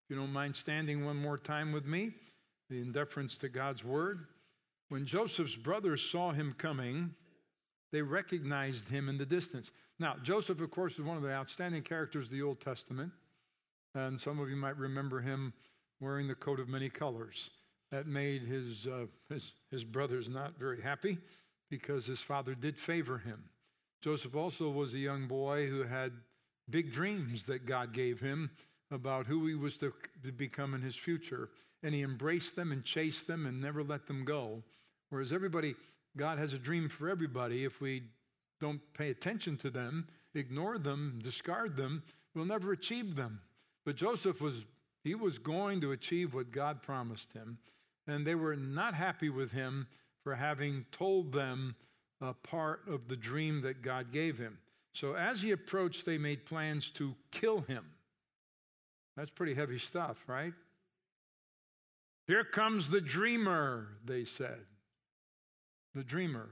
If you don't mind standing one more time with me, in deference to God's word. When Joseph's brothers saw him coming, they recognized him in the distance. Now, Joseph, of course, is one of the outstanding characters of the Old Testament. And some of you might remember him wearing the coat of many colors. That made his brothers not very happy because his father did favor him. Joseph also was a young boy who had big dreams that God gave him about who he was to become in his future. And he embraced them and chased them and never let them go. Whereas God has a dream for everybody. If we don't pay attention to them, ignore them, discard them, we'll never achieve them. But Joseph was going to achieve what God promised him. And they were not happy with him for having told them a part of the dream that God gave him. So as he approached, they made plans to kill him. That's pretty heavy stuff, right? Here comes the dreamer, they said. The dreamer.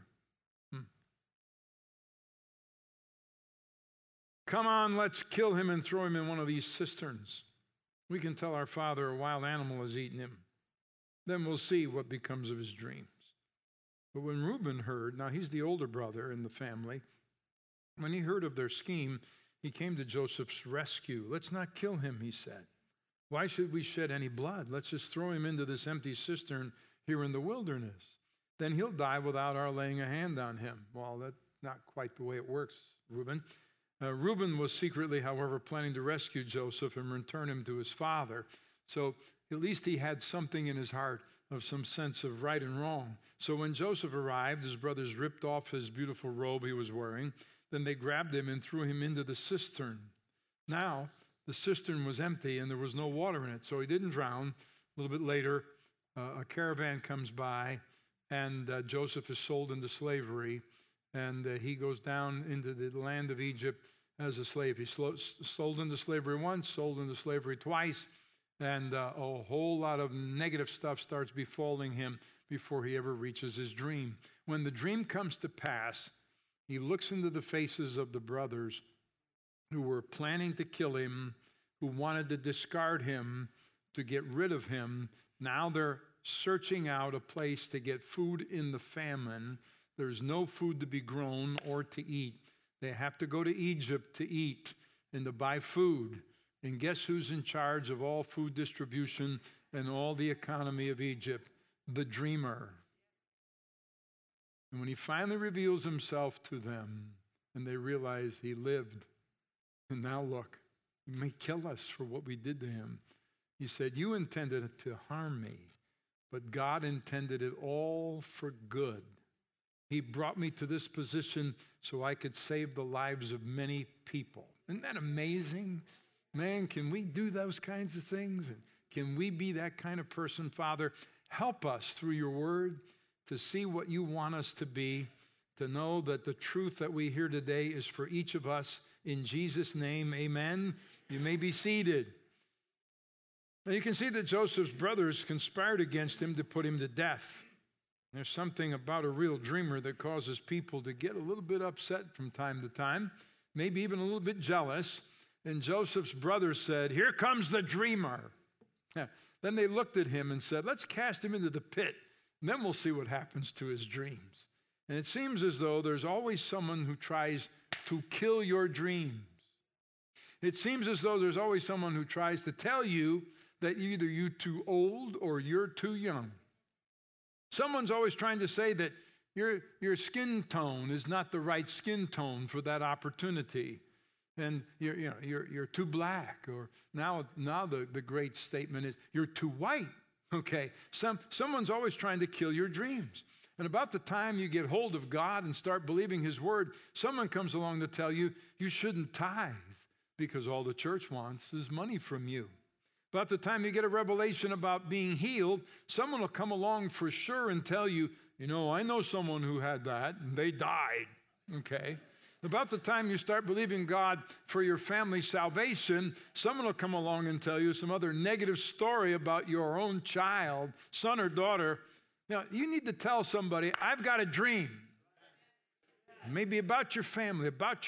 Come on, let's kill him and throw him in one of these cisterns. We can tell our father a wild animal has eaten him. Then we'll see what becomes of his dreams. But when Reuben heard, now he's the older brother in the family, when he heard of their scheme, he came to Joseph's rescue. Let's not kill him, he said. Why should we shed any blood? Let's just throw him into this empty cistern here in the wilderness. Then he'll die without our laying a hand on him. Well, that's not quite the way it works, Reuben. Reuben was secretly, however, planning to rescue Joseph and return him to his father. So at least he had something in his heart of some sense of right and wrong. So when Joseph arrived, his brothers ripped off his beautiful robe he was wearing. Then they grabbed him and threw him into the cistern. Now, the cistern was empty and there was no water in it, so he didn't drown. A little bit later, a caravan comes by and Joseph is sold into slavery. And he goes down into the land of Egypt as a slave. He's sold into slavery once, sold into slavery twice, and a whole lot of negative stuff starts befalling him before he ever reaches his dream. When the dream comes to pass, he looks into the faces of the brothers who were planning to kill him, who wanted to discard him, to get rid of him. Now they're searching out a place to get food in the famine. There's no food to be grown or to eat. They have to go to Egypt to eat and to buy food. And guess who's in charge of all food distribution and all the economy of Egypt? The dreamer. And when he finally reveals himself to them and they realize he lived, and now look, he may kill us for what we did to him. He said, you intended it to harm me, but God intended it all for good. He brought me to this position so I could save the lives of many people. Isn't that amazing? Man, can we do those kinds of things? And can we be that kind of person? Father, help us through your word to see what you want us to be, to know that the truth that we hear today is for each of us. In Jesus' name, amen. You may be seated. Now you can see that Joseph's brothers conspired against him to put him to death. There's something about a real dreamer that causes people to get a little bit upset from time to time, maybe even a little bit jealous. And Joseph's brothers said, here comes the dreamer. Then they looked at him and said, let's cast him into the pit, and then we'll see what happens to his dreams. And it seems as though there's always someone who tries to kill your dreams. It seems as though there's always someone who tries to tell you that either you're too old or you're too young. Someone's always trying to say that your skin tone is not the right skin tone for that opportunity. And you're too black. Or now the great statement is you're too white. Okay, someone's always trying to kill your dreams. And about the time you get hold of God and start believing his word, someone comes along to tell you you shouldn't tithe because all the church wants is money from you. About the time you get a revelation about being healed, someone will come along for sure and tell you, I know someone who had that and they died. Okay. About the time you start believing God for your family's salvation, someone will come along and tell you some other negative story about your own child, son or daughter. You need to tell somebody, I've got a dream. Maybe about your family, about your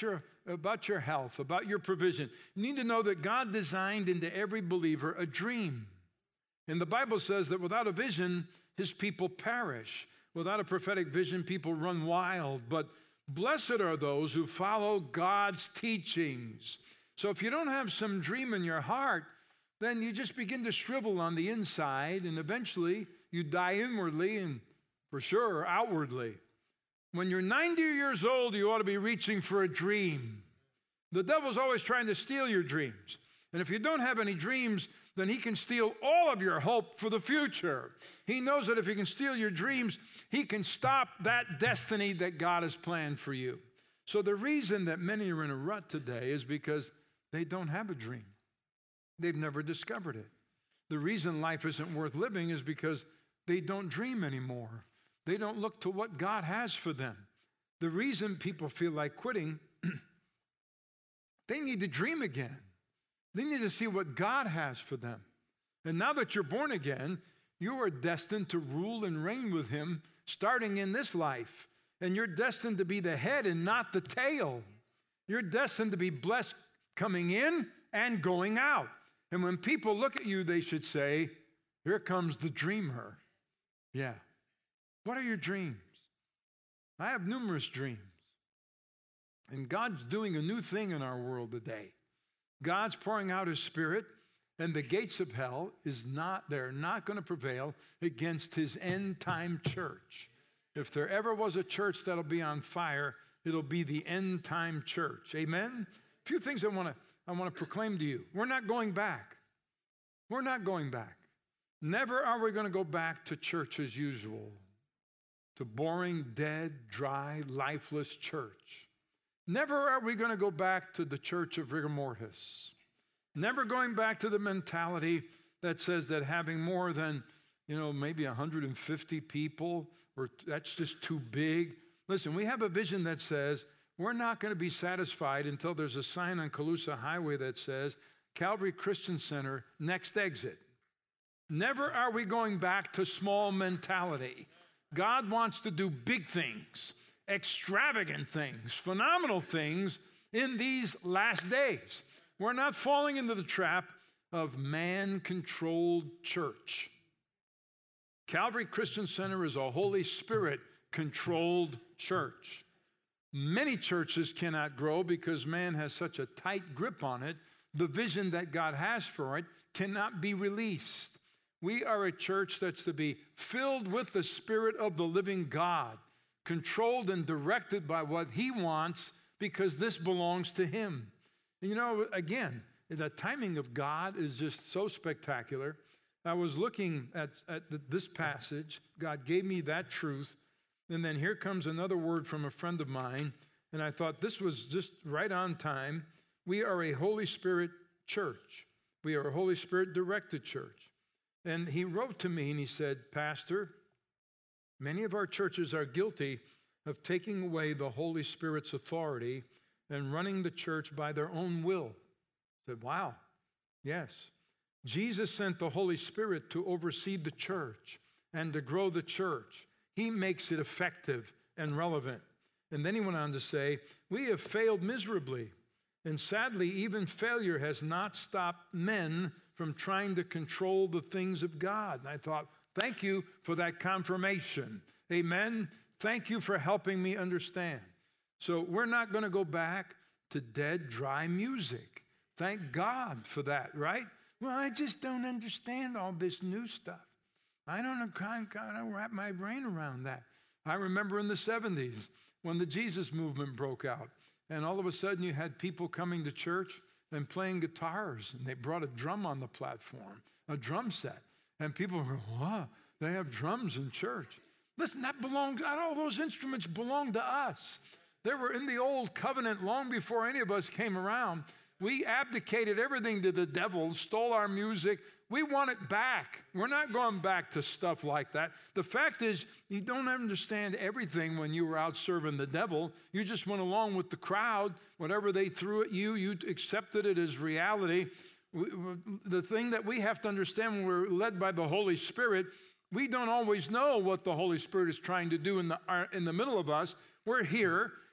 about your health, about your provision. You need to know that God designed into every believer a dream. And the Bible says that without a vision, his people perish. Without a prophetic vision, people run wild. But blessed are those who follow God's teachings. So if you don't have some dream in your heart, then you just begin to shrivel on the inside, and eventually you die inwardly and for sure outwardly. When you're 90 years old, you ought to be reaching for a dream. The devil's always trying to steal your dreams. And if you don't have any dreams, then he can steal all of your hope for the future. He knows that if he can steal your dreams, he can stop that destiny that God has planned for you. So the reason that many are in a rut today is because they don't have a dream. They've never discovered it. The reason life isn't worth living is because they don't dream anymore. They don't look to what God has for them. The reason people feel like quitting, they need to dream again. They need to see what God has for them. And now that you're born again, you are destined to rule and reign with him starting in this life. And you're destined to be the head and not the tail. You're destined to be blessed coming in and going out. And when people look at you, they should say, here comes the dreamer. Yeah. What are your dreams? I have numerous dreams. And God's doing a new thing in our world today. God's pouring out his Spirit, and the gates of hell they're not going to prevail against his end-time church. If there ever was a church that'll be on fire, it'll be the end-time church. Amen? A few things I want to proclaim to you. We're not going back. We're not going back. Never are we going to go back to church as usual, to boring, dead, dry, lifeless church. Never are we going to go back to the church of rigor mortis. Never going back to the mentality that says that having more than, maybe 150 people, or that's just too big. Listen, we have a vision that says we're not going to be satisfied until there's a sign on Colusa Highway that says Calvary Christian Center, next exit. Never are we going back to small mentality. God wants to do big things, extravagant things, phenomenal things in these last days. We're not falling into the trap of man-controlled church. Calvary Christian Center is a Holy Spirit-controlled church. Many churches cannot grow because man has such a tight grip on it. The vision that God has for it cannot be released. We are a church that's to be filled with the Spirit of the living God, controlled and directed by what he wants because this belongs to him. And again, the timing of God is just so spectacular. I was looking at this passage. God gave me that truth. And then here comes another word from a friend of mine. And I thought this was just right on time. We are a Holy Spirit church. We are a Holy Spirit directed church. And he wrote to me and he said, Pastor, many of our churches are guilty of taking away the Holy Spirit's authority and running the church by their own will. I said, wow, yes. Jesus sent the Holy Spirit to oversee the church and to grow the church. He makes it effective and relevant. And then he went on to say, we have failed miserably. And sadly, even failure has not stopped men from trying to control the things of God. And I thought, thank you for that confirmation. Amen. Thank you for helping me understand. So we're not going to go back to dead, dry music. Thank God for that, right? Well, I just don't understand all this new stuff. I don't wrap my brain around that. I remember in the 70s when the Jesus movement broke out, and all of a sudden you had people coming to church and playing guitars, and they brought a drum on the platform, a drum set. And people were, wow, they have drums in church. Listen, all those instruments belong to us. They were in the old covenant long before any of us came around. We abdicated everything to the devil, stole our music. We want it back. We're not going back to stuff like that. The fact is, you don't understand everything when you were out serving the devil. You just went along with the crowd. Whatever they threw at you, you accepted it as reality. The thing that we have to understand when we're led by the Holy Spirit, we don't always know what the Holy Spirit is trying to do in the middle of us. We're here.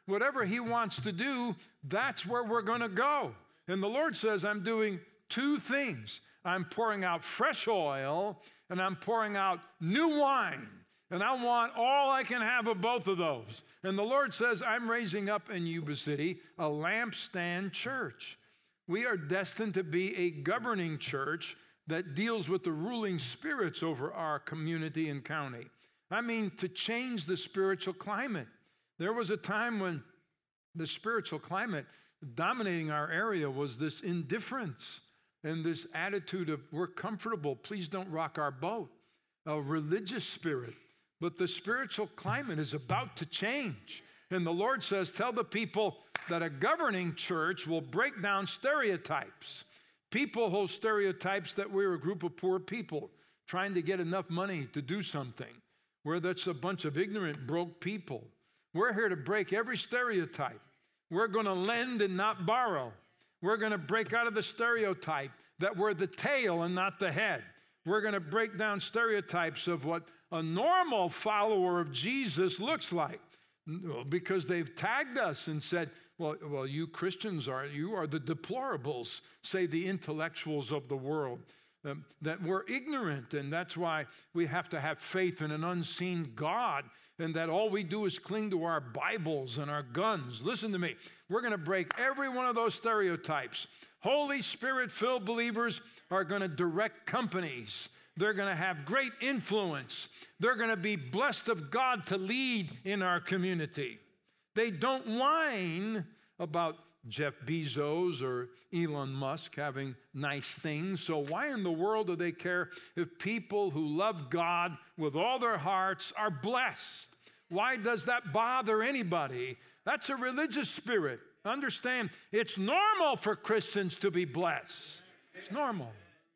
whatever he wants to do, that's where we're going to go. And the Lord says, I'm doing two things. I'm pouring out fresh oil and I'm pouring out new wine. And I want all I can have of both of those. And the Lord says, I'm raising up in Yuba City a lampstand church. We are destined to be a governing church that deals with the ruling spirits over our community and county. I mean, to change the spiritual climate. There was a time when the spiritual climate dominating our area was this indifference and this attitude of, we're comfortable, please don't rock our boat, a religious spirit. But the spiritual climate is about to change. And the Lord says, tell the people that a governing church will break down stereotypes. People hold stereotypes that we're a group of poor people trying to get enough money to do something, where that's a bunch of ignorant, broke people. We're here to break every stereotype. We're going to lend and not borrow. We're going to break out of the stereotype that we're the tail and not the head. We're going to break down stereotypes of what a normal follower of Jesus looks like, because they've tagged us and said, well, you Christians you are the deplorables, say the intellectuals of the world, that we're ignorant, and that's why we have to have faith in an unseen God, and that all we do is cling to our Bibles and our guns. Listen to me. We're going to break every one of those stereotypes. Holy Spirit-filled believers are going to direct companies. They're going to have great influence. They're going to be blessed of God to lead in our community. They don't whine about Jeff Bezos or Elon Musk having nice things. So why in the world do they care if people who love God with all their hearts are blessed? Why does that bother anybody? That's a religious spirit. Understand, it's normal for Christians to be blessed. It's normal.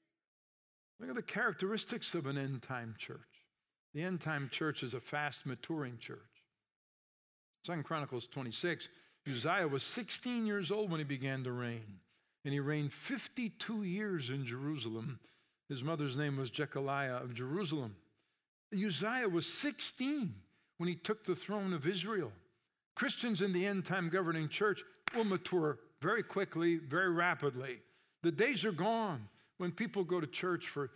Look at the characteristics of an end-time church. The end-time church is a fast maturing church. 2 Chronicles 26, Uzziah was 16 years old when he began to reign, and he reigned 52 years in Jerusalem. His mother's name was Jechaliah of Jerusalem. Uzziah was 16 when he took the throne of Israel. Christians in the end-time governing church will mature very quickly, very rapidly. The days are gone when people go to church for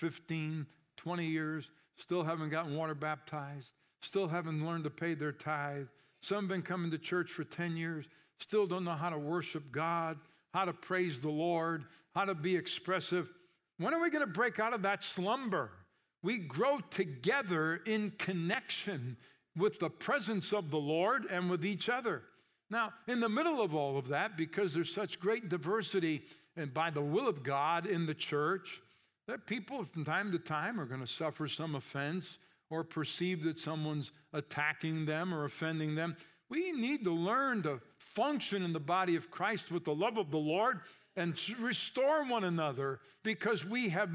15, 20 years, still haven't gotten water baptized, still haven't learned to pay their tithe. Some have been coming to church for 10 years, still don't know how to worship God, how to praise the Lord, how to be expressive. When are we going to break out of that slumber? We grow together in connection with the presence of the Lord and with each other. Now, in the middle of all of that, because there's such great diversity and by the will of God in the church, that people from time to time are going to suffer some offense or perceive that someone's attacking them or offending them. We need to learn to function in the body of Christ with the love of the Lord and restore one another, because we have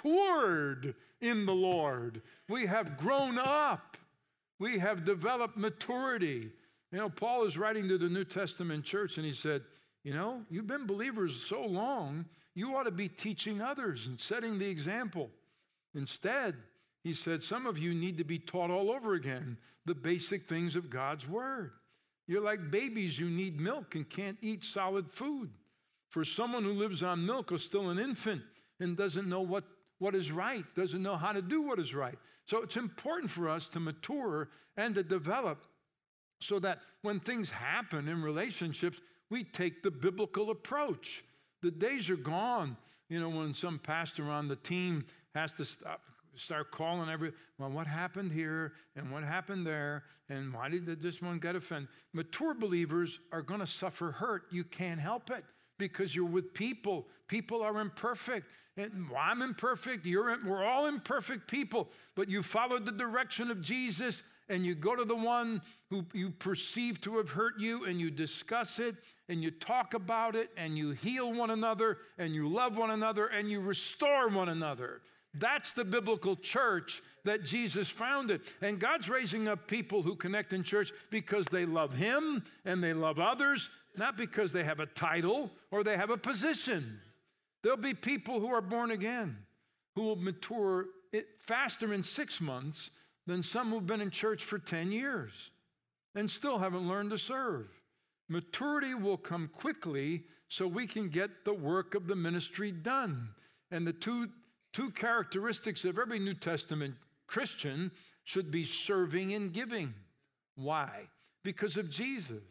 matured in the Lord. We have grown up. We have developed maturity. You know, Paul is writing to the New Testament church, and he said, you know, you've been believers so long, you ought to be teaching others and setting the example. Instead, he said, some of you need to be taught all over again the basic things of God's word. You're like babies who need milk and can't eat solid food. For someone who lives on milk is still an infant and doesn't know what is right, doesn't know how to do what is right. So it's important for us to mature and to develop so that when things happen in relationships, we take the biblical approach. The days are gone, you know, when some pastor on the team has to start calling well, what happened here and what happened there and why did this one get offended? Mature believers are going to suffer hurt. You can't help it because you're with people. People are imperfect. And I'm imperfect. We're all imperfect people. But you follow the direction of Jesus and you go to the one who you perceive to have hurt you and you discuss it and you talk about it and you heal one another and you love one another and you restore one another. That's the biblical church that Jesus founded. And God's raising up people who connect in church because they love him and they love others, not because they have a title or they have a position. There'll be people who are born again who will mature faster in 6 months than some who've been in church for 10 years. and still haven't learned to serve. Maturity will come quickly so we can get the work of the ministry done. And the two characteristics of every New Testament Christian should be serving and giving. Why? Because of Jesus.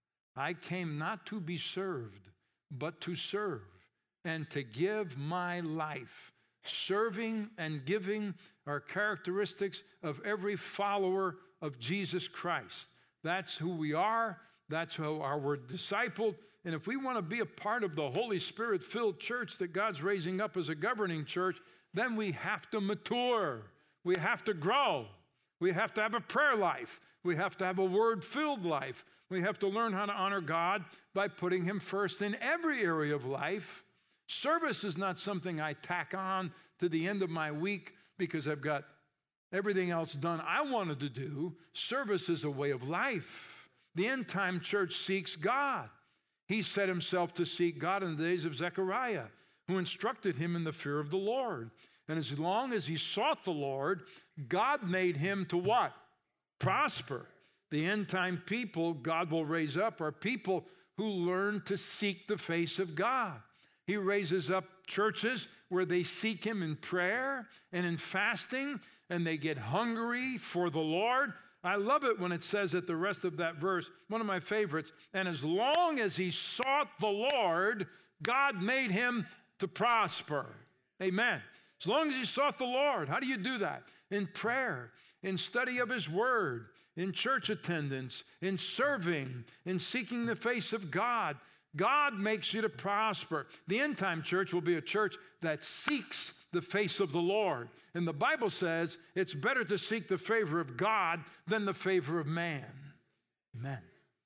I came not to be served, but to serve and to give my life. Serving and giving are characteristics of every follower of Jesus Christ. That's who we are. That's how we're discipled. And if we want to be a part of the Holy Spirit-filled church that God's raising up as a governing church, then we have to mature. We have to grow. We have to have a prayer life. We have to have a word-filled life. We have to learn how to honor God by putting Him first in every area of life. Service is not something I tack on to the end of my week because I've got everything else done I wanted to do. Service is a way of life. The end-time church seeks God. He set himself to seek God in the days of Zechariah, who instructed him in the fear of the Lord. And as long as he sought the Lord, God made him to what? Prosper. The end-time people God will raise up are people who learn to seek the face of God. He raises up churches where they seek him in prayer and in fasting, and they get hungry for the Lord. I love it when it says at the rest of that verse, one of my favorites, and as long as he sought the Lord, God made him to prosper. Amen. As long as he sought the Lord. How do you do that? In prayer, in study of his word, in church attendance, in serving, in seeking the face of God. God makes you to prosper. The end-time church will be a church that seeks the face of the Lord. And the Bible says it's better to seek the favor of God than the favor of man. Amen.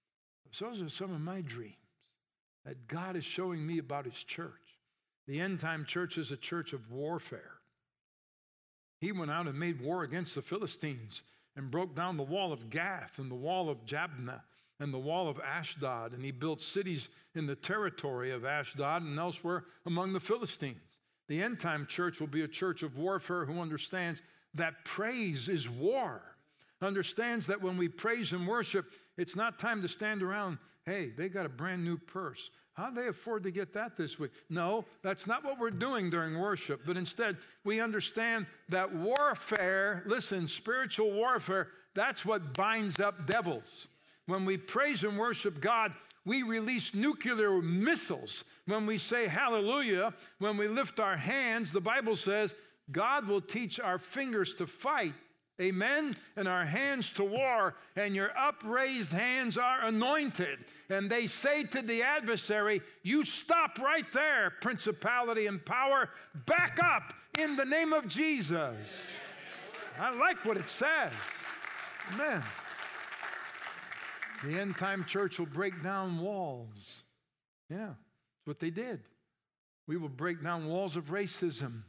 So those are some of my dreams that God is showing me about his church. The end-time church is a church of warfare. He went out and made war against the Philistines and broke down the wall of Gath and the wall of Jabneh and the wall of Ashdod, and he built cities in the territory of Ashdod and elsewhere among the Philistines. The end-time church will be a church of warfare who understands that praise is war, understands that when we praise and worship, it's not time to stand around, hey, they got a brand new purse. How do they afford to get that this week? No, that's not what we're doing during worship, but instead we understand that warfare, listen, spiritual warfare, that's what binds up devils. When we praise and worship God, we release nuclear missiles. When we say hallelujah, when we lift our hands, the Bible says God will teach our fingers to fight, amen, and our hands to war, and your upraised hands are anointed. And they say to the adversary, you stop right there, principality and power, back up in the name of Jesus. I like what it says. Amen. The end-time church will break down walls. Yeah, that's what they did. We will break down walls of racism.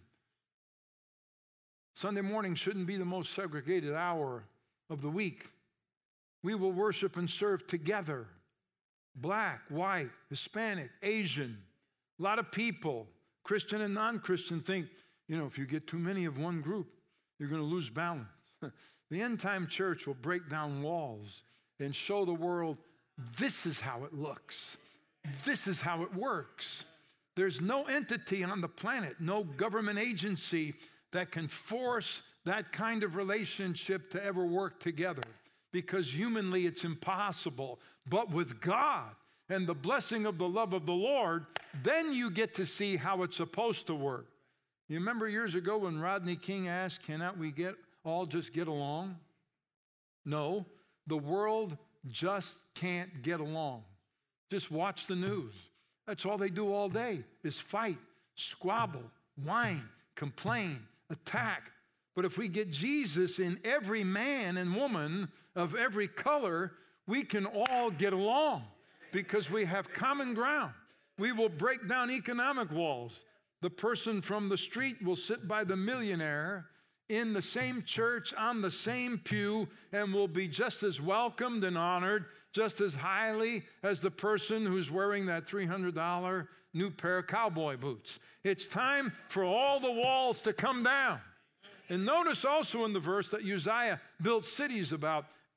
Sunday morning shouldn't be the most segregated hour of the week. We will worship and serve together. Black, white, Hispanic, Asian. A lot of people, Christian and non-Christian, think, if you get too many of one group, you're going to lose balance. The end-time church will break down walls and show the world this is how it looks. This is how it works. There's no entity on the planet, no government agency that can force that kind of relationship to ever work together because humanly it's impossible. But with God and the blessing of the love of the Lord, then you get to see how it's supposed to work. You remember years ago when Rodney King asked, cannot we all just get along? No. The world just can't get along. Just watch the news. That's all they do all day is fight, squabble, whine, complain, attack. But if we get Jesus in every man and woman of every color, we can all get along because we have common ground. We will break down economic walls. The person from the street will sit by the millionaire in the same church, on the same pew, and will be just as welcomed and honored, just as highly as the person who's wearing that $300 new pair of cowboy boots. It's time for all the walls to come down. And notice also in the verse that Uzziah built cities about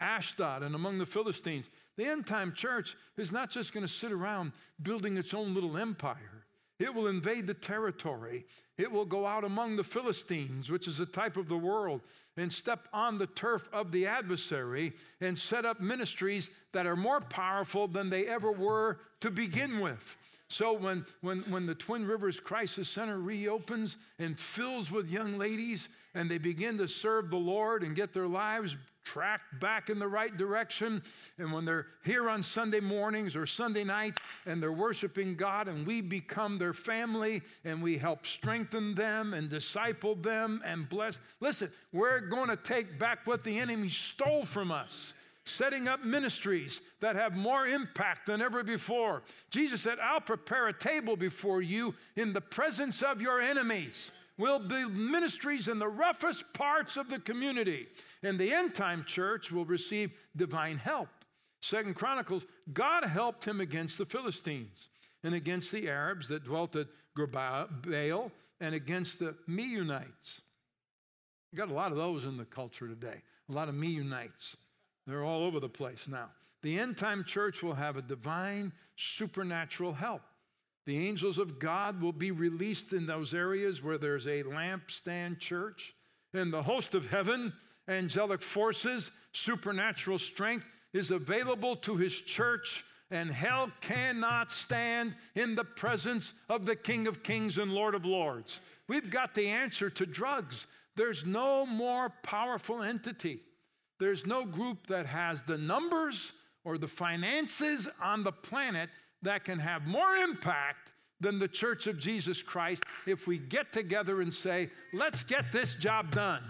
Ashdod and among the Philistines. The end-time church is not just going to sit around building its own little empire. It will invade the territory. It will go out among the Philistines, which is a type of the world, and step on the turf of the adversary and set up ministries that are more powerful than they ever were to begin with. So when the Twin Rivers Crisis Center reopens and fills with young ladies and they begin to serve the Lord and get their lives tracked back in the right direction, and when they're here on Sunday mornings or Sunday nights and they're worshiping God and we become their family and we help strengthen them and disciple them and bless. Listen, we're going to take back what the enemy stole from us, setting up ministries that have more impact than ever before. Jesus said, I'll prepare a table before you in the presence of your enemies. We'll build ministries in the roughest parts of the community. And the end-time church will receive divine help. 2 Chronicles, God helped him against the Philistines and against the Arabs that dwelt at Baal and against the Meunites. You got a lot of those in the culture today, a lot of Meunites. They're all over the place now. The end-time church will have a divine supernatural help. The angels of God will be released in those areas where there's a lampstand church. And the host of heaven, angelic forces, supernatural strength is available to his church, and hell cannot stand in the presence of the King of Kings and Lord of Lords. We've got the answer to drugs. There's no more powerful entity. There's no group that has the numbers or the finances on the planet that can have more impact than the Church of Jesus Christ if we get together and say, let's get this job done.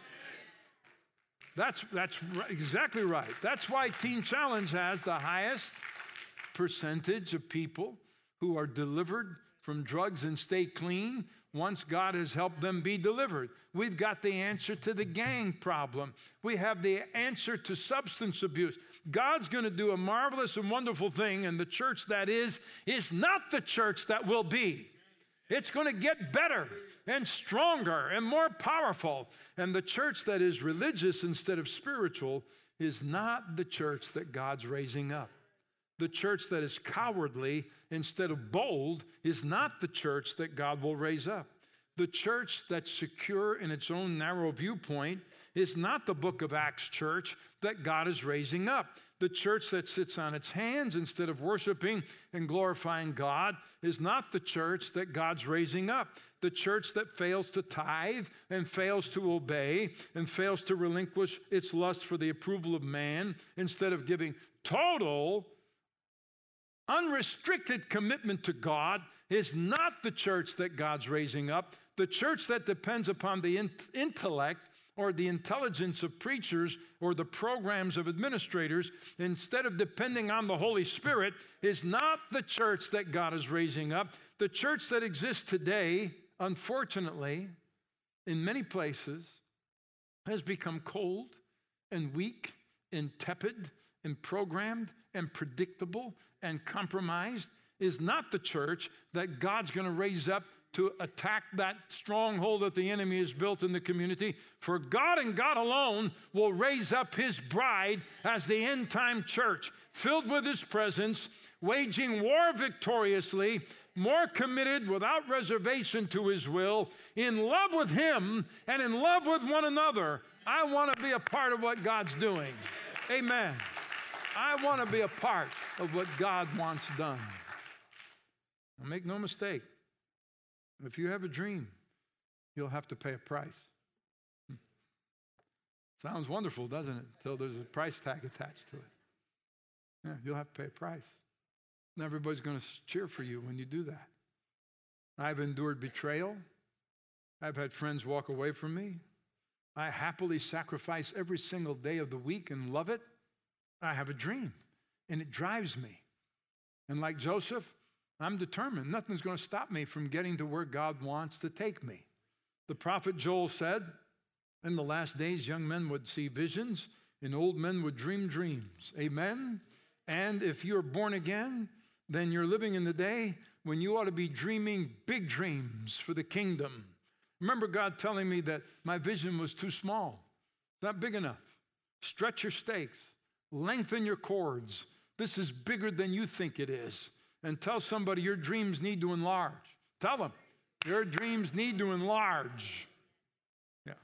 That's exactly right. That's why Teen Challenge has the highest percentage of people who are delivered from drugs and stay clean once God has helped them be delivered. We've got the answer to the gang problem. We have the answer to substance abuse. God's going to do a marvelous and wonderful thing, and the church that is not the church that will be. It's going to get better and stronger and more powerful. And the church that is religious instead of spiritual is not the church that God's raising up. The church that is cowardly instead of bold is not the church that God will raise up. The church that's secure in its own narrow viewpoint is not the Book of Acts church that God is raising up. The church that sits on its hands instead of worshiping and glorifying God is not the church that God's raising up. The church that fails to tithe and fails to obey and fails to relinquish its lust for the approval of man instead of giving total, unrestricted commitment to God is not the church that God's raising up. The church that depends upon the intellect or the intelligence of preachers or the programs of administrators instead of depending on the Holy Spirit is not the church that God is raising up. The church that exists today, unfortunately, in many places, has become cold and weak and tepid and programmed and predictable and compromised, is not the church that God's going to raise up to attack that stronghold that the enemy has built in the community. For God and God alone will raise up his bride as the end-time church, filled with his presence, waging war victoriously, more committed without reservation to his will, in love with him and in love with one another. I want to be a part of what God's doing. Amen. I want to be a part of what God wants done. Now, make no mistake. If you have a dream, you'll have to pay a price. Sounds wonderful, doesn't it? Until there's a price tag attached to it. Yeah, you'll have to pay a price. And everybody's going to cheer for you when you do that. I've endured betrayal. I've had friends walk away from me. I happily sacrifice every single day of the week and love it. I have a dream, and it drives me. And like Joseph, I'm determined. Nothing's going to stop me from getting to where God wants to take me. The prophet Joel said, in the last days, young men would see visions, and old men would dream dreams. Amen? And if you're born again, then you're living in the day when you ought to be dreaming big dreams for the kingdom. Remember God telling me that my vision was too small. It's not big enough. Stretch your stakes. Lengthen your cords. This is bigger than you think it is. And tell somebody your dreams need to enlarge. Tell them your dreams need to enlarge. Yeah.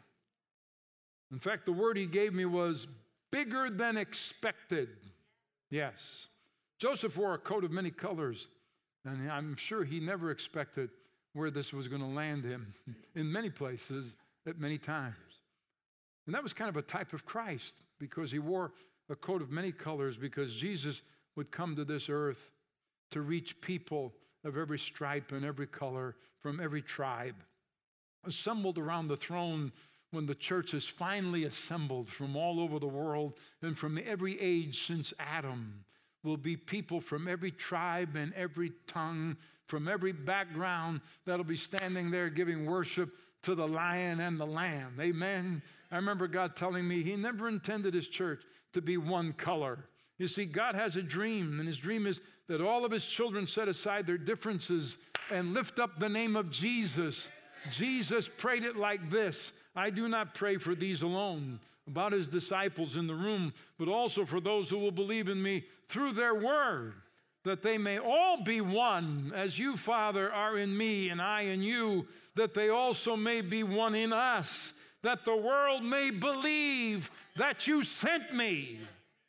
In fact, the word he gave me was bigger than expected. Yes. Joseph wore a coat of many colors, and I'm sure he never expected where this was going to land him in many places at many times. And that was kind of a type of Christ, because he wore a coat of many colors, because Jesus would come to this earth to reach people of every stripe and every color from every tribe. Assembled around the throne when the church is finally assembled from all over the world and from every age since Adam, will be people from every tribe and every tongue, from every background, that'll be standing there giving worship to the Lion and the Lamb. Amen. I remember God telling me he never intended his church to be one color. You see, God has a dream, and his dream is that all of his children set aside their differences and lift up the name of Jesus. Jesus prayed it like this: I do not pray for these alone, about his disciples in the room, but also for those who will believe in me through their word, that they may all be one, as you, Father, are in me and I in you, that they also may be one in us, that the world may believe that you sent me.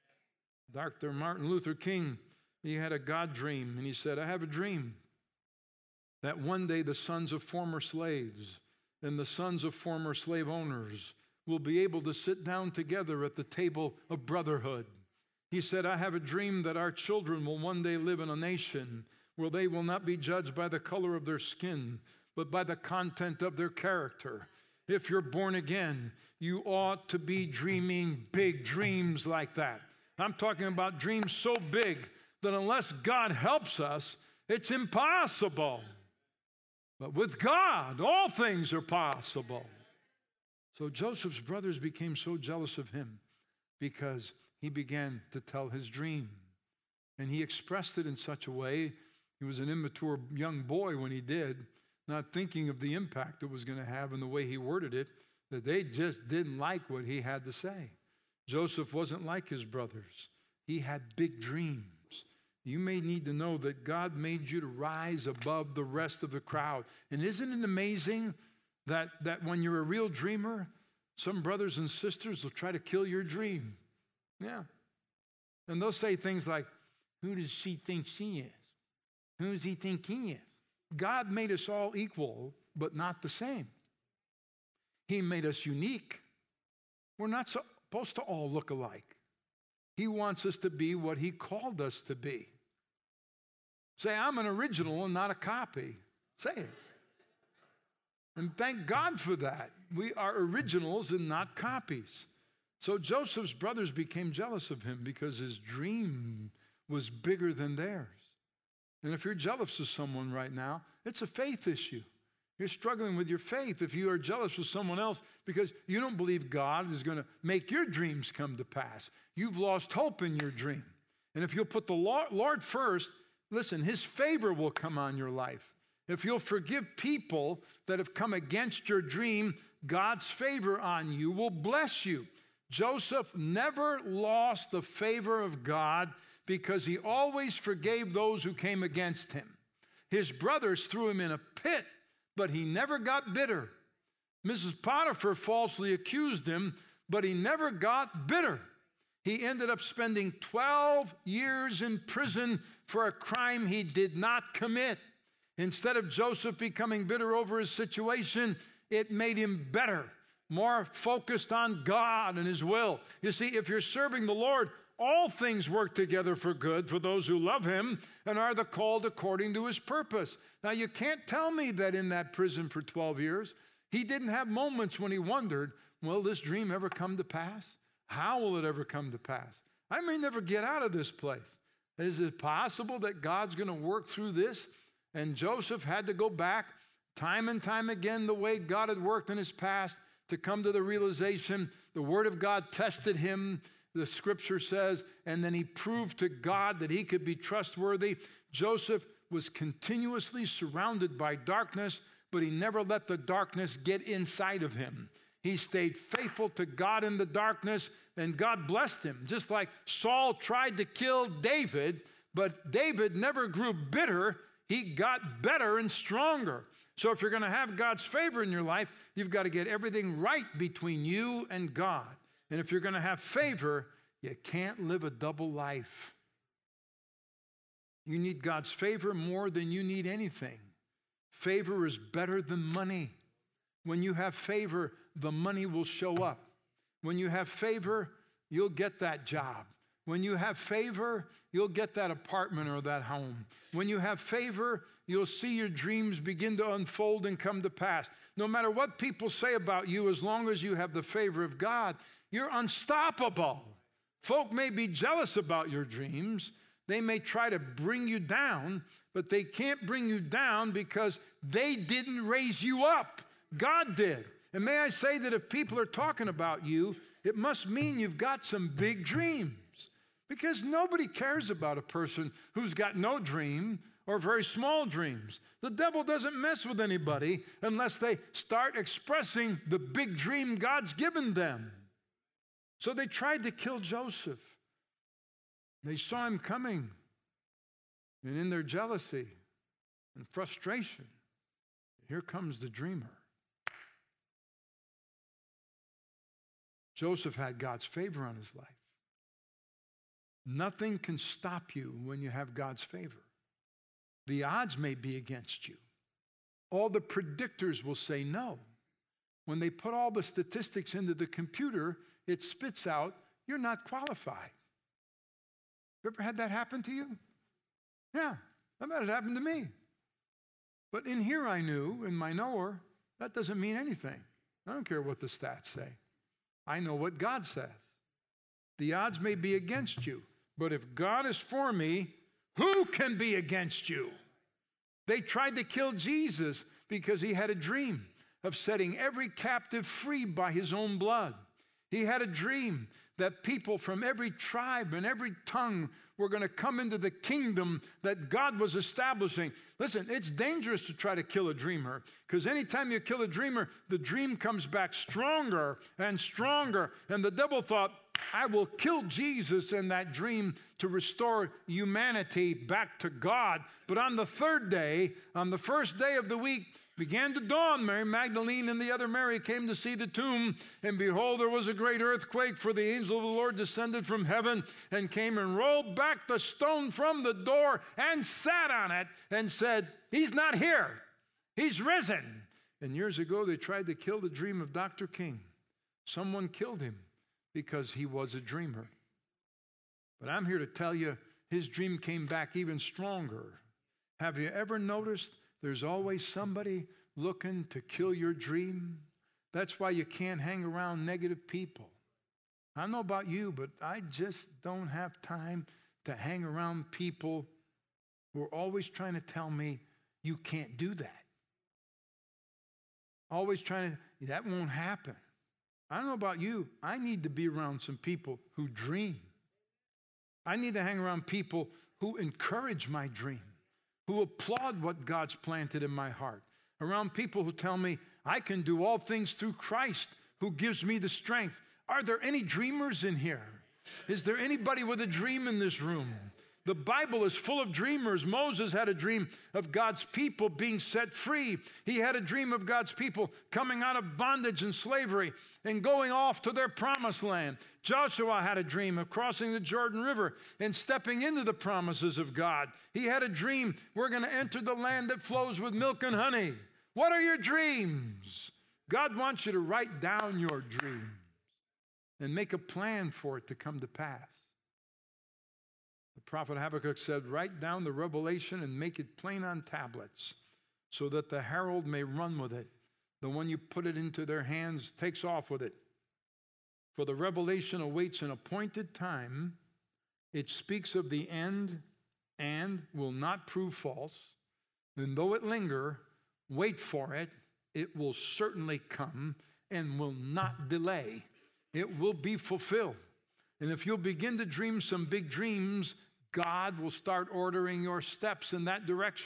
Dr. Martin Luther King, he had a God dream, and he said, I have a dream that one day the sons of former slaves and the sons of former slave owners will be able to sit down together at the table of brotherhood. He said, I have a dream that our children will one day live in a nation where they will not be judged by the color of their skin, but by the content of their character. If you're born again, you ought to be dreaming big dreams like that. I'm talking about dreams so big that unless God helps us, it's impossible. But with God, all things are possible. So Joseph's brothers became so jealous of him because he began to tell his dream. And he expressed it in such a way, he was an immature young boy when he did, not thinking of the impact it was going to have in the way he worded it, that they just didn't like what he had to say. Joseph wasn't like his brothers. He had big dreams. You may need to know that God made you to rise above the rest of the crowd. And isn't it amazing that when you're a real dreamer, some brothers and sisters will try to kill your dream? Yeah. And they'll say things like, who does she think she is? Who does he think he is? God made us all equal, but not the same. He made us unique. We're not supposed to all look alike. He wants us to be what he called us to be. Say, I'm an original and not a copy. Say it. And thank God for that. We are originals and not copies. So Joseph's brothers became jealous of him because his dream was bigger than theirs. And if you're jealous of someone right now, it's a faith issue. You're struggling with your faith if you are jealous of someone else because you don't believe God is going to make your dreams come to pass. You've lost hope in your dream. And if you'll put the Lord first, listen, his favor will come on your life. If you'll forgive people that have come against your dream, God's favor on you will bless you. Joseph never lost the favor of God because he always forgave those who came against him. His brothers threw him in a pit, but he never got bitter. Mrs. Potiphar falsely accused him, but he never got bitter. He ended up spending 12 years in prison for a crime he did not commit. Instead of Joseph becoming bitter over his situation, it made him better, more focused on God and his will. You see, if you're serving the Lord, all things work together for good for those who love him and are the called according to his purpose. Now, you can't tell me that in that prison for 12 years, he didn't have moments when he wondered, will this dream ever come to pass? How will it ever come to pass? I may never get out of this place. Is it possible that God's going to work through this? And Joseph had to go back time and time again the way God had worked in his past to come to the realization the word of God tested him, the scripture says, and then he proved to God that he could be trustworthy. Joseph was continuously surrounded by darkness, but he never let the darkness get inside of him. He stayed faithful to God in the darkness, and God blessed him. Just like Saul tried to kill David, but David never grew bitter. He got better and stronger. So if you're going to have God's favor in your life, you've got to get everything right between you and God. And if you're going to have favor, you can't live a double life. You need God's favor more than you need anything. Favor is better than money. When you have favor, the money will show up. When you have favor, you'll get that job. When you have favor, you'll get that apartment or that home. When you have favor, you'll see your dreams begin to unfold and come to pass. No matter what people say about you, as long as you have the favor of God, you're unstoppable. Folk may be jealous about your dreams. They may try to bring you down, but they can't bring you down because they didn't raise you up. God did. And may I say that if people are talking about you, it must mean you've got some big dreams. Because nobody cares about a person who's got no dream or very small dreams. The devil doesn't mess with anybody unless they start expressing the big dream God's given them. So they tried to kill Joseph. They saw him coming. And in their jealousy and frustration, here comes the dreamer. Joseph had God's favor on his life. Nothing can stop you when you have God's favor. The odds may be against you. All the predictors will say no. When they put all the statistics into the computer, it spits out, you're not qualified. You ever had that happen to you? Yeah, that has happened to me. But in here I knew, in my knower, that doesn't mean anything. I don't care what the stats say. I know what God says. The odds may be against you, but if God is for me, who can be against you? They tried to kill Jesus because he had a dream of setting every captive free by his own blood. He had a dream that people from every tribe and every tongue were going to come into the kingdom that God was establishing. Listen, it's dangerous to try to kill a dreamer, because anytime you kill a dreamer, the dream comes back stronger and stronger. And the devil thought, I will kill Jesus in that dream to restore humanity back to God. But on the third day, on the first day of the week, began to dawn. Mary Magdalene and the other Mary came to see the tomb, and behold, there was a great earthquake, for the angel of the Lord descended from heaven and came and rolled back the stone from the door and sat on it and said, he's not here, he's risen. And years ago, they tried to kill the dream of Dr. King. Someone killed him because he was a dreamer. But I'm here to tell you, his dream came back even stronger. Have you ever noticed there's always somebody looking to kill your dream? That's why you can't hang around negative people. I don't know about you, but I just don't have time to hang around people who are always trying to tell me you can't do that. Always trying to, that won't happen. I don't know about you. I need to be around some people who dream. I need to hang around people who encourage my dream, who applaud what God's planted in my heart, around people who tell me I can do all things through Christ who gives me the strength. Are there any dreamers in here? Is there anybody with a dream in this room? The Bible is full of dreamers. Moses had a dream of God's people being set free. He had a dream of God's people coming out of bondage and slavery and going off to their promised land. Joshua had a dream of crossing the Jordan River and stepping into the promises of God. He had a dream, we're going to enter the land that flows with milk and honey. What are your dreams? God wants you to write down your dreams and make a plan for it to come to pass. The prophet Habakkuk said, write down the revelation and make it plain on tablets so that the herald may run with it. The one you put it into their hands takes off with it. For the revelation awaits an appointed time. It speaks of the end and will not prove false. And though it linger, wait for it. It will certainly come and will not delay. It will be fulfilled. And if you'll begin to dream some big dreams, God will start ordering your steps in that direction.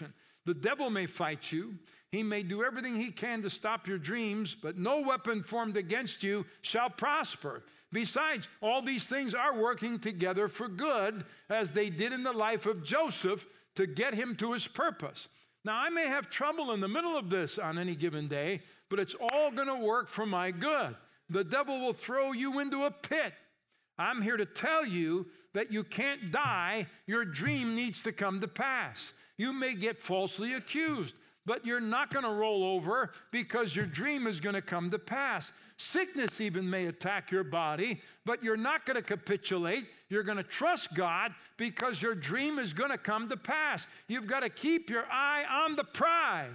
The devil may fight you. He may do everything he can to stop your dreams, but no weapon formed against you shall prosper. Besides, all these things are working together for good, as they did in the life of Joseph, to get him to his purpose. Now, I may have trouble in the middle of this on any given day, but it's all going to work for my good. The devil will throw you into a pit. I'm here to tell you that you can't die. Your dream needs to come to pass. You may get falsely accused, but you're not going to roll over because your dream is going to come to pass. Sickness even may attack your body, but you're not going to capitulate. You're going to trust God because your dream is going to come to pass. You've got to keep your eye on the prize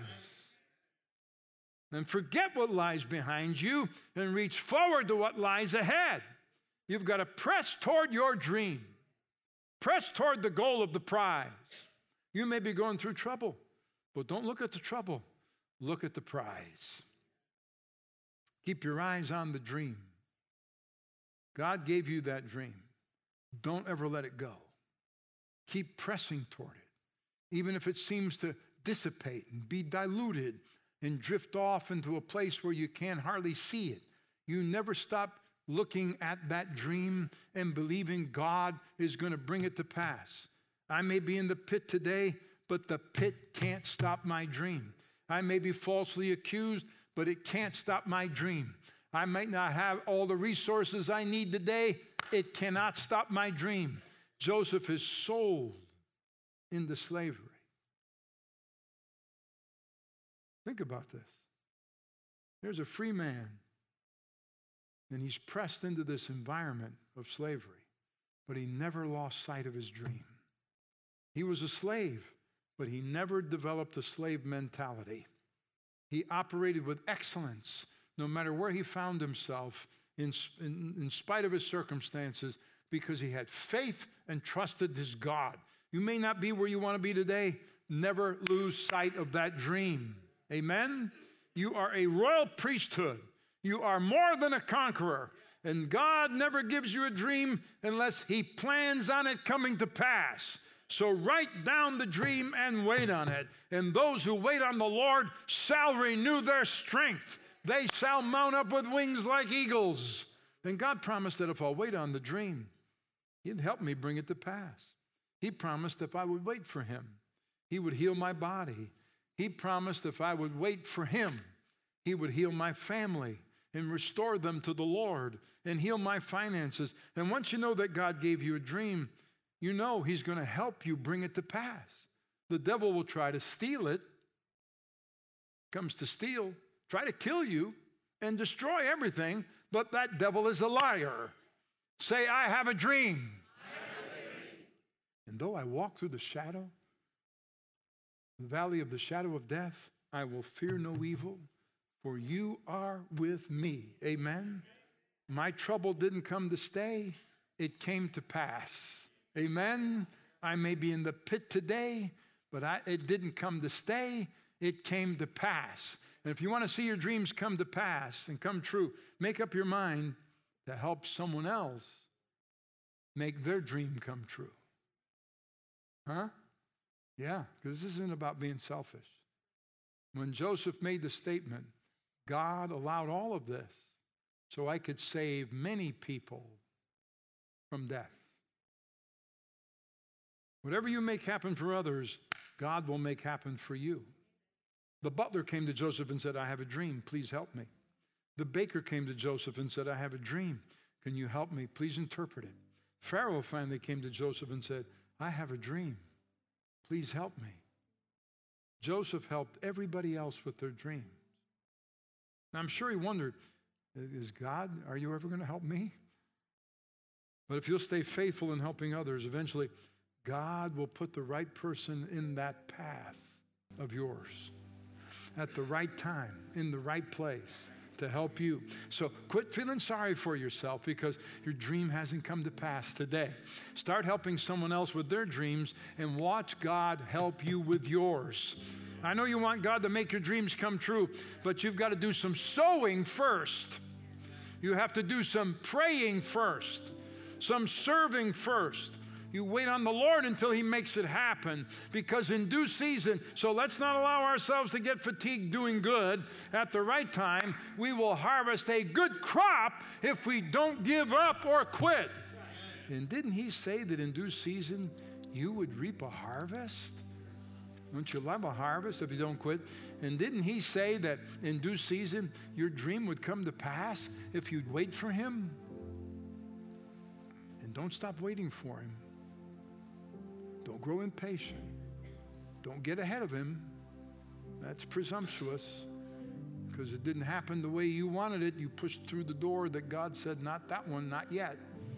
and forget what lies behind you and reach forward to what lies ahead. You've got to press toward your dream. Press toward the goal of the prize. You may be going through trouble, but don't look at the trouble. Look at the prize. Keep your eyes on the dream. God gave you that dream. Don't ever let it go. Keep pressing toward it, even if it seems to dissipate and be diluted and drift off into a place where you can't hardly see it. You never stop looking at that dream and believing God is going to bring it to pass. I may be in the pit today, but the pit can't stop my dream. I may be falsely accused, but it can't stop my dream. I might not have all the resources I need today. It cannot stop my dream. Joseph is sold into slavery. Think about this. There's a free man, and he's pressed into this environment of slavery, but he never lost sight of his dream. He was a slave, but he never developed a slave mentality. He operated with excellence no matter where he found himself in spite of his circumstances, because he had faith and trusted his God. You may not be where you want to be today. Never lose sight of that dream. Amen? You are a royal priesthood. You are more than a conqueror. And God never gives you a dream unless he plans on it coming to pass. So write down the dream and wait on it. And those who wait on the Lord shall renew their strength. They shall mount up with wings like eagles. And God promised that if I'll wait on the dream, he'd help me bring it to pass. He promised if I would wait for him, he would heal my body. He promised if I would wait for him, he would heal my family and restore them to the Lord and heal my finances. And once you know that God gave you a dream, you know he's going to help you bring it to pass. The devil will try to steal it. Comes to steal, try to kill you and destroy everything, but that devil is a liar. Say, I have a dream. And though I walk through the valley of the shadow of death, I will fear no evil, for you are with me. Amen. My trouble didn't come to stay, it came to pass. Amen. I may be in the pit today, but it didn't come to stay, it came to pass. And if you want to see your dreams come to pass and come true, make up your mind to help someone else make their dream come true. Huh? Yeah, because this isn't about being selfish. When Joseph made the statement, God allowed all of this so I could save many people from death. Whatever you make happen for others, God will make happen for you. The butler came to Joseph and said, I have a dream. Please help me. The baker came to Joseph and said, I have a dream. Can you help me? Please interpret it. Pharaoh finally came to Joseph and said, I have a dream. Please help me. Joseph helped everybody else with their dreams. And I'm sure he wondered, are you ever going to help me? But if you'll stay faithful in helping others, eventually God will put the right person in that path of yours at the right time, in the right place to help you. So quit feeling sorry for yourself because your dream hasn't come to pass today. Start helping someone else with their dreams and watch God help you with yours. I know you want God to make your dreams come true, but you've got to do some sowing first. You have to do some praying first, some serving first. You wait on the Lord until he makes it happen, because in due season, so let's not allow ourselves to get fatigued doing good. At the right time, we will harvest a good crop if we don't give up or quit. And didn't he say that in due season you would reap a harvest? Don't you love a harvest if you don't quit? And didn't he say that in due season your dream would come to pass if you'd wait for him? And don't stop waiting for him. Don't grow impatient. Don't get ahead of him. That's presumptuous, because it didn't happen the way you wanted it. You pushed through the door that God said, not that one, not yet.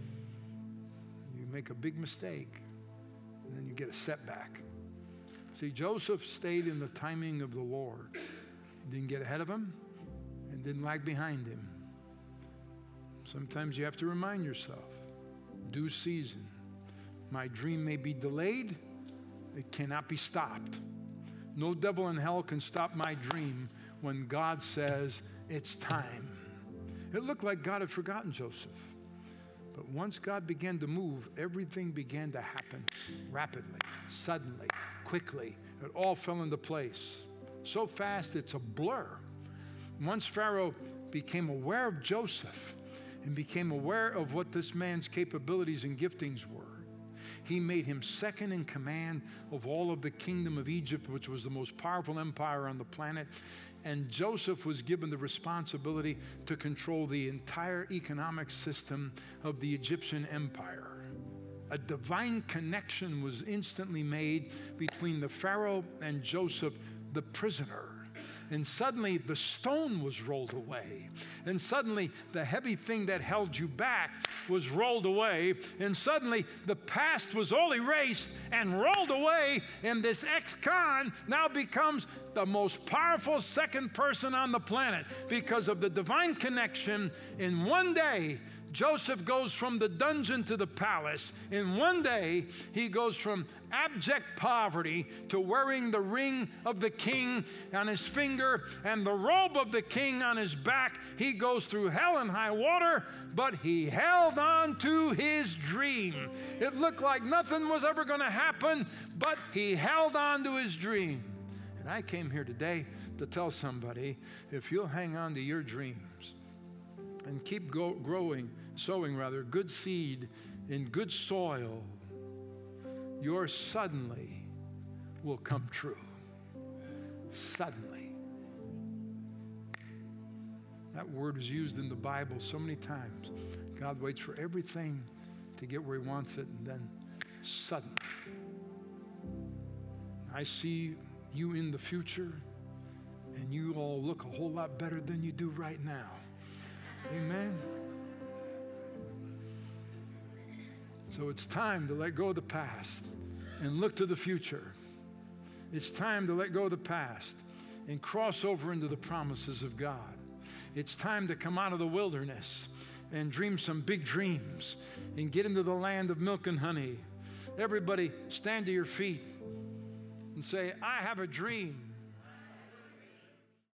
You make a big mistake, and then you get a setback. See, Joseph stayed in the timing of the Lord. He didn't get ahead of him and didn't lag behind him. Sometimes you have to remind yourself, due season. My dream may be delayed, it cannot be stopped. No devil in hell can stop my dream when God says it's time. It looked like God had forgotten Joseph. But once God began to move, everything began to happen rapidly, suddenly, quickly. It all fell into place. So fast, it's a blur. Once Pharaoh became aware of Joseph and became aware of what this man's capabilities and giftings were, he made him second in command of all of the kingdom of Egypt, which was the most powerful empire on the planet. And Joseph was given the responsibility to control the entire economic system of the Egyptian empire. A divine connection was instantly made between the Pharaoh and Joseph, the prisoner. And suddenly the stone was rolled away. And suddenly the heavy thing that held you back was rolled away. And suddenly the past was all erased and rolled away. And this ex-con now becomes the most powerful second person on the planet because of the divine connection. In one day, Joseph goes from the dungeon to the palace. In one day, he goes from abject poverty to wearing the ring of the king on his finger and the robe of the king on his back. He goes through hell and high water, but he held on to his dream. It looked like nothing was ever going to happen, but he held on to his dream. And I came here today to tell somebody, if you'll hang on to your dreams and keep sowing good seed in good soil, your suddenly will come true. Suddenly. That word is used in the Bible so many times. God waits for everything to get where he wants it, and then suddenly. I see you in the future, and you all look a whole lot better than you do right now. Amen. So it's time to let go of the past and look to the future. It's time to let go of the past and cross over into the promises of God. It's time to come out of the wilderness and dream some big dreams and get into the land of milk and honey. Everybody stand to your feet and say, I have a dream